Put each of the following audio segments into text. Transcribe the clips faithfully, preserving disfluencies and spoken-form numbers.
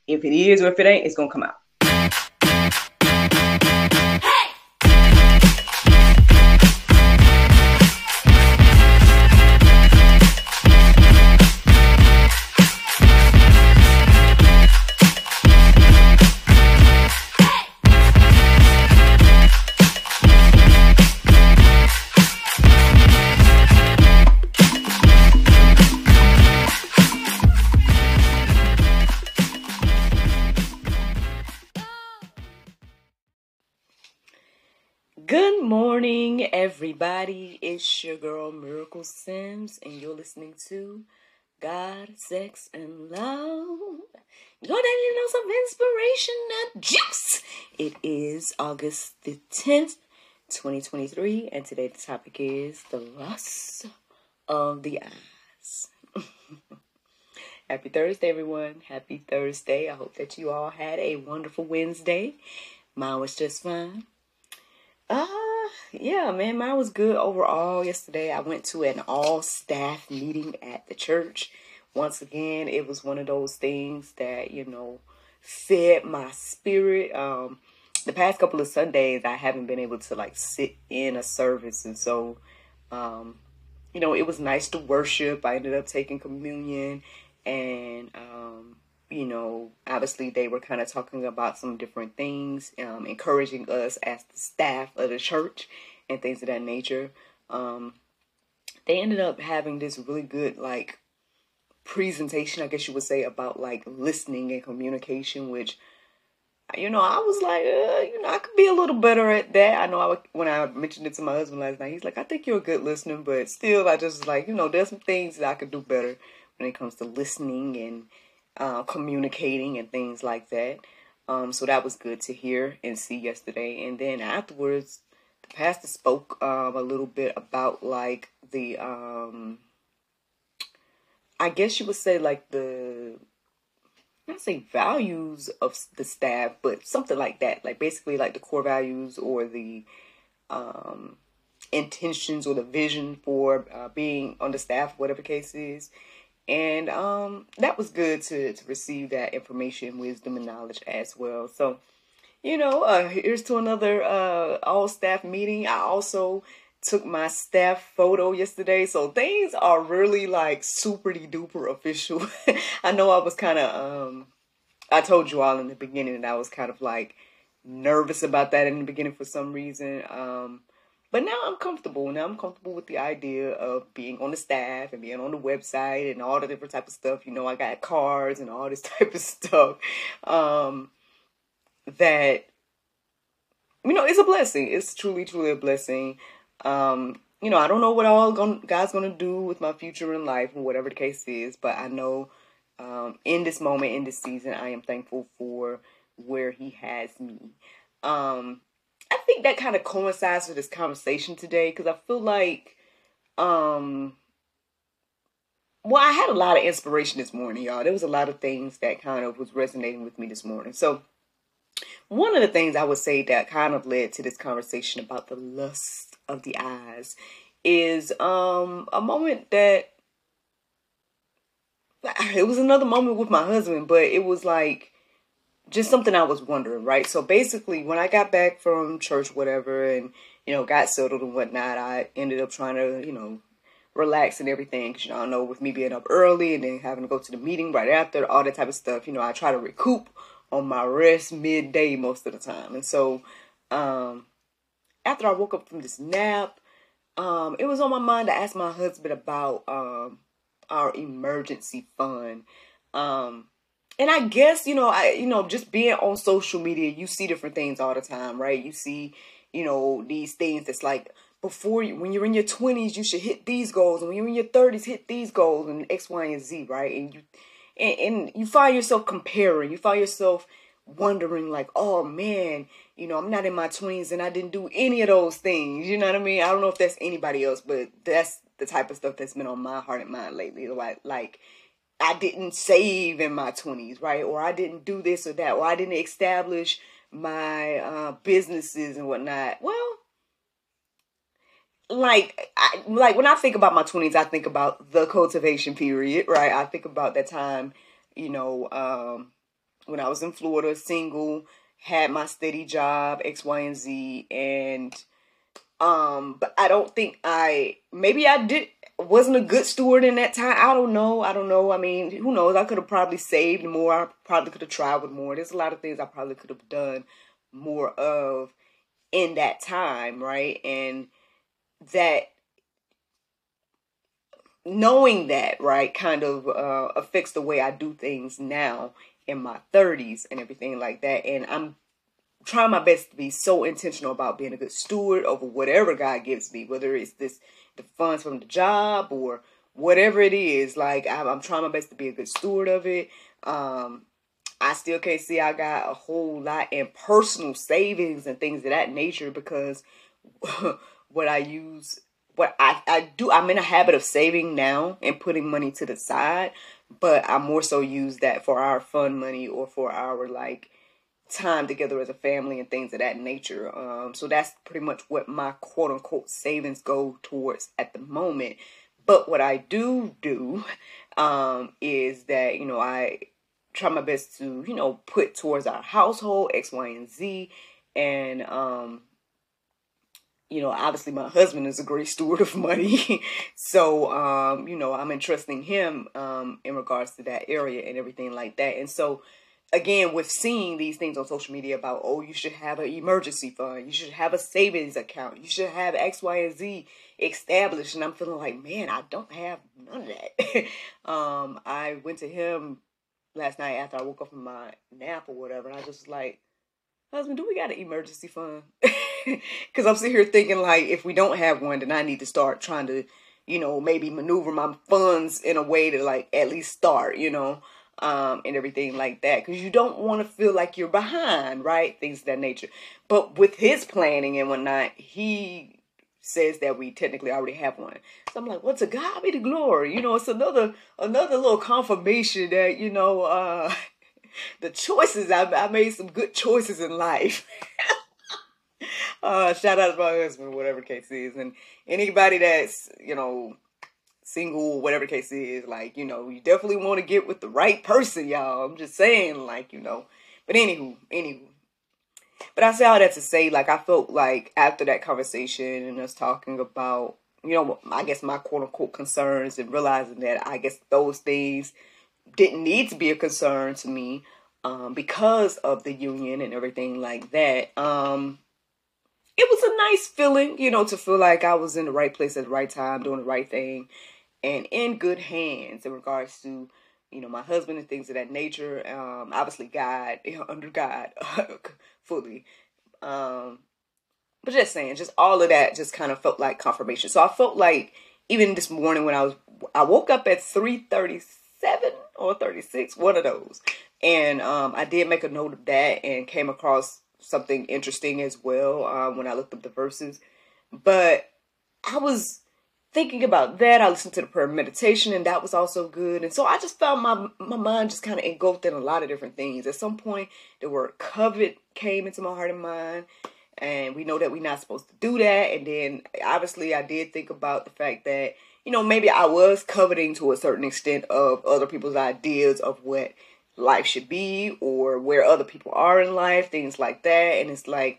If it is or if it ain't, it's going to come out. Good morning, everybody. It's your girl, Miracle Sims, and you're listening to God, Sex, and Love. Go down and know some inspiration and juice. It is August the tenth, twenty twenty-three, and today the topic is the lust of the eyes. Happy Thursday, everyone. Happy Thursday. I hope that you all had a wonderful Wednesday. Mine was just fine. Uh, yeah, man, mine was good overall. Yesterday, I went to an all-staff meeting at the church. Once again, it was one of those things that, you know, fed my spirit. Um, the past couple of Sundays, I haven't been able to, like, sit in a service. And so, um, you know, it was nice to worship. I ended up taking communion and, um, you know, obviously they were kind of talking about some different things, um, encouraging us as the staff of the church and things of that nature. Um, they ended up having this really good, like, presentation, I guess you would say, about, like, listening and communication, which, you know, I was like, uh, you know, I could be a little better at that. I know I, when I mentioned it to my husband last night, he's like, I think you're a good listener, but still, I just was like, you know, there's some things that I could do better when it comes to listening and Uh, communicating and things like that. Um, so that was good to hear and see yesterday. And then afterwards, the pastor spoke um, a little bit about like the, um, I guess you would say like the, not say values of the staff, but something like that. Like basically like the core values or the um, intentions or the vision for uh, being on the staff, whatever the case is. And um, that was good to, to receive that information, wisdom, and knowledge as well. So, you know, uh, here's to another uh, all-staff meeting. I also took my staff photo yesterday. So things are really, like, super-duper official. I know I was kind of, um, I told you all in the beginning that I was kind of, like, nervous about that in the beginning for some reason. Um But now I'm comfortable. Now I'm comfortable with the idea of being on the staff and being on the website and all the different type of stuff. You know, I got cards and all this type of stuff. Um, that, you know, it's a blessing. It's truly, truly a blessing. Um, you know, I don't know what all gonna, God's going to do with my future in life and whatever the case is. But I know um, in this moment, in this season, I am thankful for where he has me. Um I think that kind of coincides with this conversation today because I feel like, um, well, I had a lot of inspiration this morning, y'all. There was a lot of things that kind of was resonating with me this morning. So one of the things I would say that kind of led to this conversation about the lust of the eyes is um, a moment that, it was another moment with my husband, but it was like, just something I was wondering, right? So basically, when I got back from church, whatever, and, you know, got settled and whatnot, I ended up trying to, you know, relax and everything. Because, you know, I know with me being up early and then having to go to the meeting right after, all that type of stuff, you know, I try to recoup on my rest midday most of the time. And so, um, after I woke up from this nap, um, it was on my mind to ask my husband about um, our emergency fund. Um And I guess, you know, I, you know, just being on social media, you see different things all the time, right? You see, you know, these things that's like before you, when you're in your twenties, you should hit these goals. And when you're in your thirties, hit these goals and X, Y, and Z, right? And you, and, and you find yourself comparing. You find yourself wondering like, oh man, you know, I'm not in my twenties and I didn't do any of those things. You know what I mean? I don't know if that's anybody else, but that's the type of stuff that's been on my heart and mind lately. Like, like, I didn't save in my twenties, right? Or I didn't do this or that, or I didn't establish my uh, businesses and whatnot. Well, like, I, like when I think about my twenties, I think about the cultivation period, right? I think about that time, you know, um, when I was in Florida, single, had my steady job, X, Y, and Z, and um, but I don't think I, maybe I did, wasn't a good steward in that time. I don't know. I don't know. I mean, who knows? I could have probably saved more. I probably could have traveled more. There's a lot of things I probably could have done more of in that time, right? And that, knowing that, right, kind of uh, affects the way I do things now in my thirties and everything like that. And I'm trying my best to be so intentional about being a good steward over whatever God gives me, whether it's this, the funds from the job or whatever it is. Like, I'm, I'm trying my best to be a good steward of it. Um, I still can't see I got a whole lot in personal savings and things of that nature, because what I use, what I, I do, I'm in a habit of saving now and putting money to the side, but I more so use that for our fun money or for our, like, time together as a family and things of that nature. Um, so that's pretty much what my quote unquote savings go towards at the moment. But what I do do um, is that, you know, I try my best to, you know, put towards our household, X, Y, and Z. And, um, you know, obviously my husband is a great steward of money. So, um, you know, I'm entrusting him um, in regards to that area and everything like that. And so, again, with seeing these things on social media about, oh, you should have an emergency fund, you should have a savings account, you should have X, Y, and Z established, and I'm feeling like, man, I don't have none of that. um, I went to him last night after I woke up from my nap or whatever, and I just was like, husband, do we got an emergency fund? Because I'm sitting here thinking, like, if we don't have one, then I need to start trying to, you know, maybe maneuver my funds in a way to, like, at least start, you know. Um, and everything like that, because you don't want to feel like you're behind, right? Things of that nature. But with his planning and whatnot, he says that we technically already have one. So I'm like, well, to God be the glory. You know, it's another another little confirmation that, you know, uh, the choices, I, I made some good choices in life. uh, shout out to my husband, whatever the case is. And anybody that's, you know, single, whatever the case is, like, you know, you definitely want to get with the right person, y'all. I'm just saying, like, you know. But anywho, anywho. But I say all that to say, like, I felt like after that conversation and us talking about, you know, I guess my quote-unquote concerns, and realizing that I guess those things didn't need to be a concern to me um, because of the union and everything like that. Um, it was a nice feeling, you know, to feel like I was in the right place at the right time, doing the right thing, and in good hands in regards to, you know, my husband and things of that nature. Um, obviously God, you know, under God, fully. Um, but just saying, just all of that just kind of felt like confirmation. So I felt like even this morning when I was, I woke up at three thirty-seven or thirty-six, one of those. And um, I did make a note of that and came across something interesting as well um, when I looked up the verses. But I was thinking about that. I listened to the prayer meditation, and that was also good. And so I just found my my mind just kind of engulfed in a lot of different things. At some point, the word covet came into my heart and mind, and we know that we're not supposed to do that. And then, obviously, I did think about the fact that, you know, maybe I was coveting to a certain extent of other people's ideas of what life should be or where other people are in life, things like that. And it's like,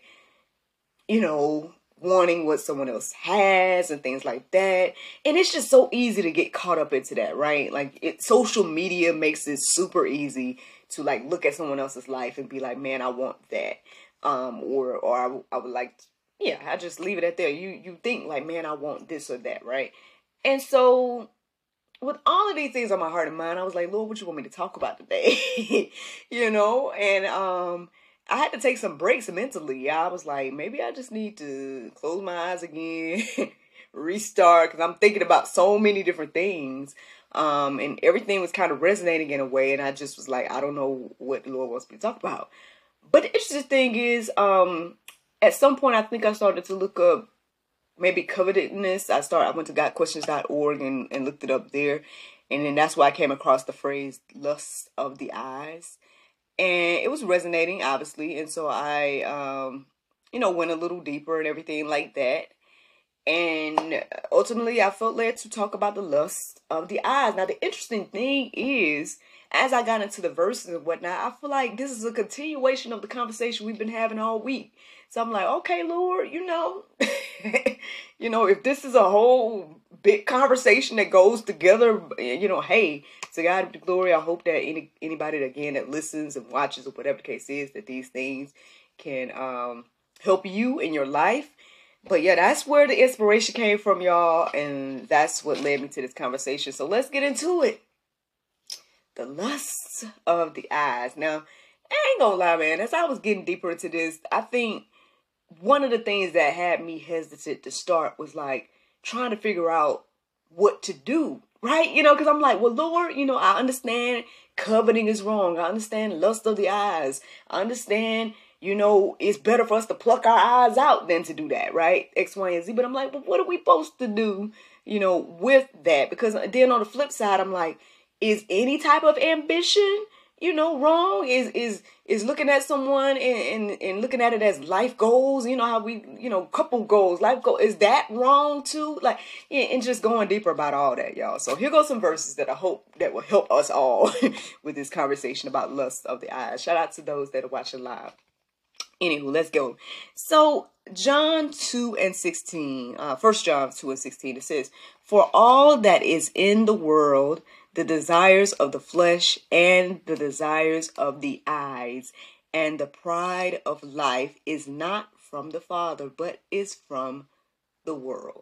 you know, wanting what someone else has and things like that. And it's just so easy to get caught up into that, right? Like, it, social media makes it super easy to, like, look at someone else's life and be like, man, I want that. Um, or, or I, I would like, to, yeah, I just leave it at there. You, you think like, man, I want this or that, right? And so with all of these things on my heart and mind, I was like, Lord, what you want me to talk about today? You know? And, um, I had to take some breaks mentally. I was like, maybe I just need to close my eyes again, restart, because I'm thinking about so many different things. Um, and everything was kind of resonating in a way, and I just was like, I don't know what the Lord wants me to talk about. But the interesting thing is, um, at some point, I think I started to look up maybe covetedness. I started, I went to got questions dot org and, and looked it up there. And then that's why I came across the phrase lust of the eyes. And it was resonating, obviously. And so I, um, you know, went a little deeper and everything like that. And ultimately, I felt led to talk about the lust of the eyes. Now, the interesting thing is, as I got into the verses and whatnot, I feel like this is a continuation of the conversation we've been having all week. So I'm like, okay, Lord, you know, you know, if this is a whole big conversation that goes together, you know, hey, to God be the glory. I hope that any anybody, again, that listens and watches or whatever the case is, that these things can um, help you in your life. But yeah, that's where the inspiration came from, y'all. And that's what led me to this conversation. So let's get into it. The lusts of the eyes. Now, I ain't gonna lie, man. As I was getting deeper into this, I think one of the things that had me hesitant to start was like trying to figure out what to do, right? You know, because I'm like, well, Lord, you know, I understand coveting is wrong. I understand lust of the eyes. I understand, you know, it's better for us to pluck our eyes out than to do that, right? X, Y, and Z. But I'm like, but what are we supposed to do, you know, with that? Because then on the flip side, I'm like, is any type of ambition, you know, wrong? Is is is looking at someone and, and, and looking at it as life goals, you know, how we, you know, couple goals, life goal, is that wrong too? Like, yeah, and just going deeper about all that, y'all. So here goes some verses that I hope that will help us all with this conversation about lust of the eyes. Shout out to those that are watching live. Anywho, let's go. So John two and sixteen, uh, First John two and sixteen, it says, "For all that is in the world, the desires of the flesh and the desires of the eyes and the pride of life is not from the Father, but is from the world."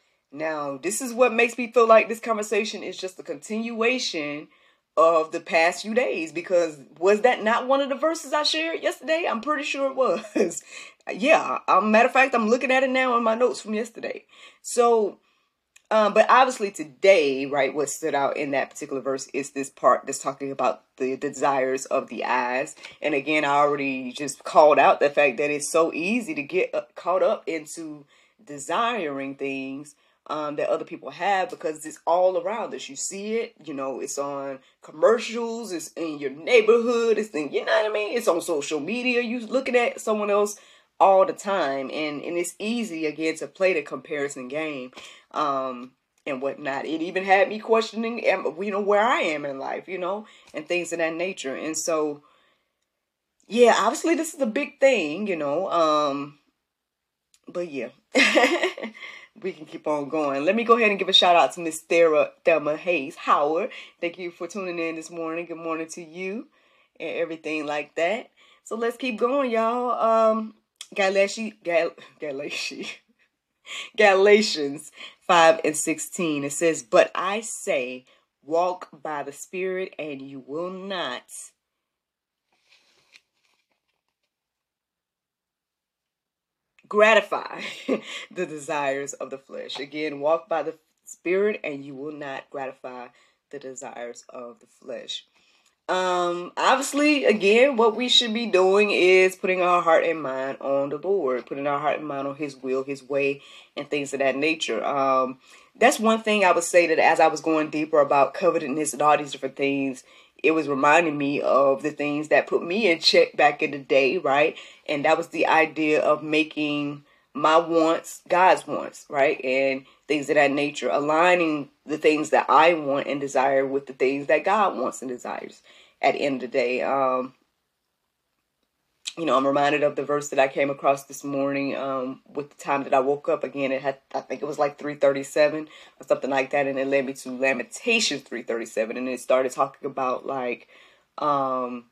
Now, this is what makes me feel like this conversation is just a continuation of the past few days, because was that not one of the verses I shared yesterday? I'm pretty sure it was. Yeah, a matter of fact, I'm looking at it now in my notes from yesterday. So, Um, but obviously today, right, what stood out in that particular verse is this part that's talking about the desires of the eyes. And again, I already just called out the fact that it's so easy to get caught up into desiring things um, that other people have, because it's all around us. You see it, you know, it's on commercials, it's in your neighborhood, it's in, you know what I mean? It's on social media. You looking at someone else all the time, and and it's easy again to play the comparison game um and whatnot. It even had me questioning, you know, where I am in life, you know, and things of that nature. And so yeah, obviously this is a big thing, you know, um but yeah. We can keep on going. Let me go ahead and give a shout out to Miss Thera, Thelma Hayes Howard. Thank you for tuning in this morning. Good morning to you and everything like that. So let's keep going, y'all. Um, Galatians, Gal, Galatians, Galatians five and sixteen. It says, "But I say, walk by the Spirit, and you will not gratify the desires of the flesh." Again, walk by the Spirit, and you will not gratify the desires of the flesh. Um, obviously, again, what we should be doing is putting our heart and mind on the Lord, putting our heart and mind on His will, His way, and things of that nature. Um, that's one thing I would say, that as I was going deeper about covetousness and all these different things, it was reminding me of the things that put me in check back in the day, right? And that was the idea of making my wants God's wants, right? And things of that nature, aligning the things that I want and desire with the things that God wants and desires at the end of the day. Um, you know, I'm reminded of the verse that I came across this morning um, with the time that I woke up. Again, it had, I think it was like three thirty-seven or something like that. And it led me to Lamentations three thirty-seven. And it started talking about like, um,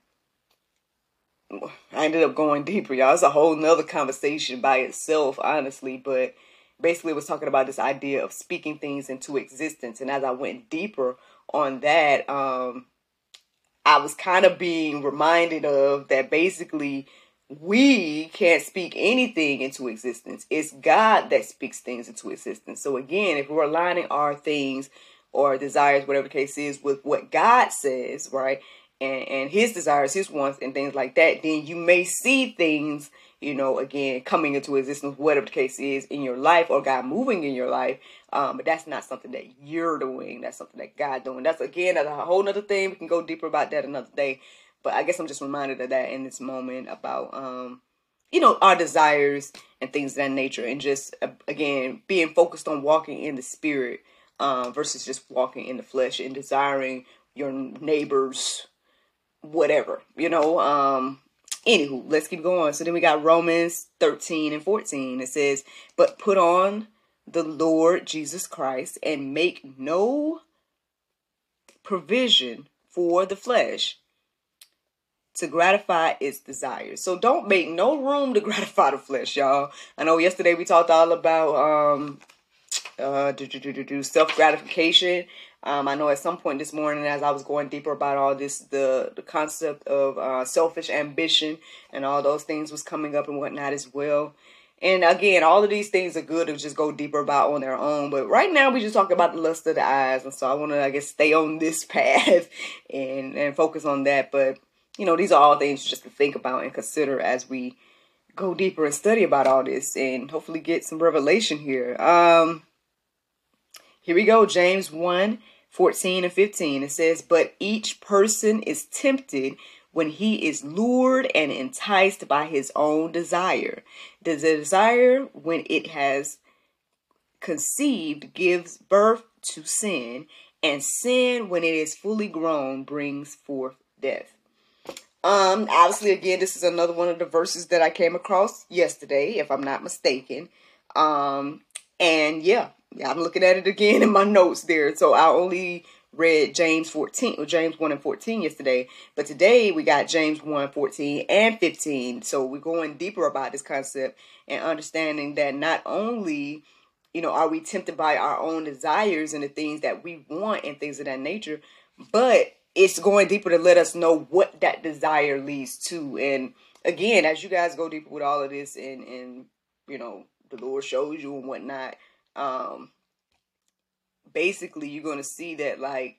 I ended up going deeper, y'all. It's a whole nother conversation by itself, honestly. But basically it was talking about this idea of speaking things into existence. And as I went deeper on that, um, I was kind of being reminded of that basically we can't speak anything into existence. It's God that speaks things into existence. So again, if we're aligning our things or desires, whatever the case is, with what God says, right, and, and His desires, His wants, and things like that, then you may see things, you know, again, coming into existence, whatever the case is in your life, or God moving in your life. Um, but that's not something that you're doing. That's something that God's doing. That's, again, that's a whole nother thing. We can go deeper about that another day. But I guess I'm just reminded of that in this moment about, um, you know, our desires and things of that nature. And just, uh, again, being focused on walking in the Spirit um, versus just walking in the flesh and desiring your neighbor's whatever, you know. Um, anywho, let's keep going. So then we got Romans thirteen and fourteen. It says, but put on the Lord Jesus Christ and make no provision for the flesh to gratify its desires. So don't make no room to gratify the flesh, y'all. I know yesterday we talked all about um uh do, do, do, do, do, self-gratification. Um, I know at some point this morning as I was going deeper about all this, the, the concept of uh, selfish ambition and all those things was coming up and whatnot as well. And again, all of these things are good to just go deeper about on their own. But right now we just talk about the lust of the eyes. And so I want to, I guess, stay on this path and, and focus on that. But, you know, these are all things just to think about and consider as we go deeper and study about all this and hopefully get some revelation here. Um, here we go. James one, fourteen and fifteen. It says, but each person is tempted when he is lured and enticed by his own desire. The desire, when it has conceived, gives birth to sin, and sin, when it is fully grown, brings forth death. Um, obviously, again, this is another one of the verses that I came across yesterday, if I'm not mistaken. Um, and yeah, I'm looking at it again in my notes there. So I only read James fourteen or James one and fourteen yesterday, but today we got James one, fourteen and fifteen. So we're going deeper about this concept and understanding that not only, you know, are we tempted by our own desires and the things that we want and things of that nature, but it's going deeper to let us know what that desire leads to. And again, as you guys go deeper with all of this and, and you know, the Lord shows you and whatnot, um, basically you're going to see that, like,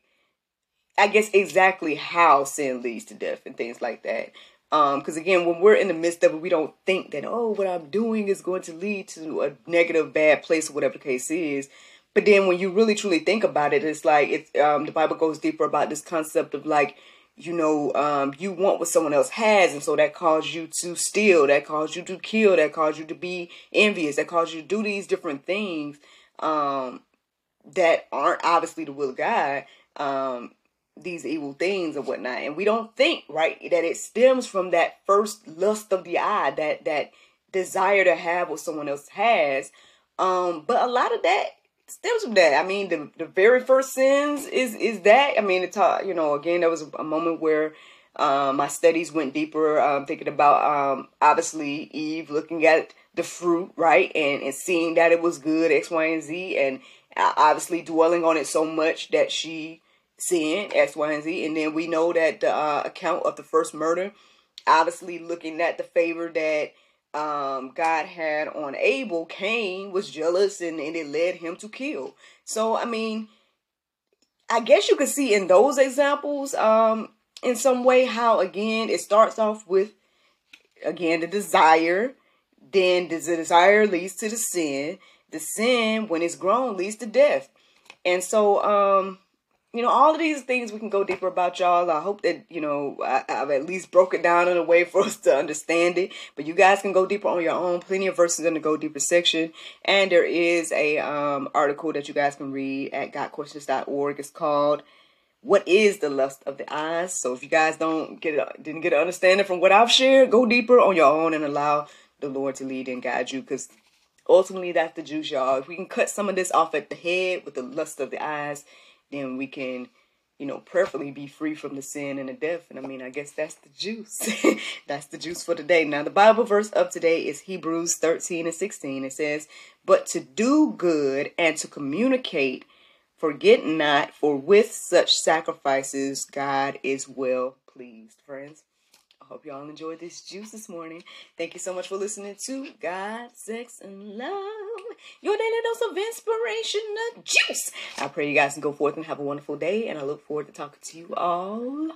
I guess exactly how sin leads to death and things like that. Um, because again, when we're in the midst of it, we don't think that, oh, what I'm doing is going to lead to a negative, bad place or whatever the case is. But then when you really truly think about it, it's like, it's, um, the Bible goes deeper about this concept of, like, you know, um, you want what someone else has. And so that causes you to steal, that causes you to kill, that causes you to be envious, that causes you to do these different things, um, that aren't obviously the will of God, um, these evil things and whatnot. And we don't think, right, that it stems from that first lust of the eye, that, that desire to have what someone else has. Um, but a lot of that stems from that. I mean, the, the very first sins is, is that. I mean, it's, you know, again, there was a moment where um, my studies went deeper, um, thinking about, um, obviously, Eve looking at the fruit, right, and, and seeing that it was good, X, Y, and Z, and obviously dwelling on it so much that she sinned, X, Y, and Z. And then we know that the uh, account of the first murder, obviously looking at the favor that Um, God had on Abel, Cain was jealous and, and it led him to kill. So, I mean, I guess you could see in those examples, um, in some way how, again, it starts off with, again, the desire. Then the desire leads to the sin. The sin, when it's grown, leads to death. And so, um, you know, all of these things we can go deeper about, y'all. I hope that, you know, I, I've at least broke it down in a way for us to understand it. But you guys can go deeper on your own. Plenty of verses in the Go Deeper section. And there is a um, article that you guys can read at got questions dot org. It's called, What is the Lust of the Eyes? So if you guys don't get it, didn't get an understanding from what I've shared, go deeper on your own and allow the Lord to lead and guide you. Because ultimately, that's the juice, y'all. If we can cut some of this off at the head with the lust of the eyes, then we can, you know, prayerfully be free from the sin and the death. And I mean, I guess that's the juice. That's the juice for today. Now, the Bible verse of today is Hebrews thirteen and sixteen. It says, but to do good and to communicate, forget not, for with such sacrifices, God is well pleased. Friends, I hope y'all enjoyed this juice this morning. Thank you so much for listening to God, Sex, and Love, your daily dose of inspirational juice. I pray you guys can go forth and have a wonderful day, and I look forward to talking to you all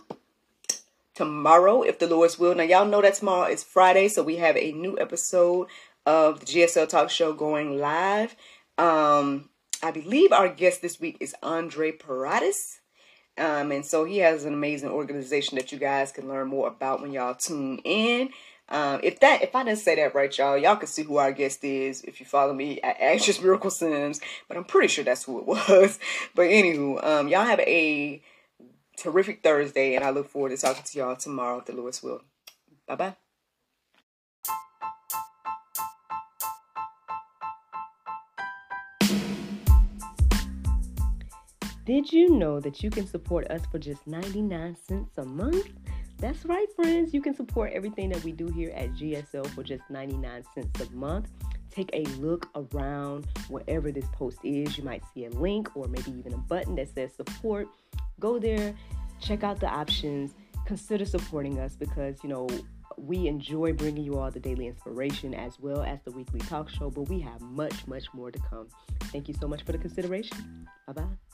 tomorrow, if the Lord's will. Now, y'all know that tomorrow is Friday, so we have a new episode of the G S L Talk Show going live. Um, I believe our guest this week is Andre Paradis. Um, and so he has an amazing organization that you guys can learn more about when y'all tune in. Um, if that, if I didn't say that right, y'all, y'all can see who our guest is if you follow me at Actress Miracle Sims. But I'm pretty sure that's who it was. But anywho, um, y'all have a terrific Thursday, and I look forward to talking to y'all tomorrow if the Lord's will. Bye-bye. Did you know that you can support us for just ninety-nine cents a month? That's right, friends. You can support everything that we do here at G S L for just ninety-nine cents a month. Take a look around wherever this post is. You might see a link or maybe even a button that says support. Go there, check out the options, consider supporting us because, you know, we enjoy bringing you all the daily inspiration as well as the weekly talk show, but we have much, much more to come. Thank you so much for the consideration. Bye-bye.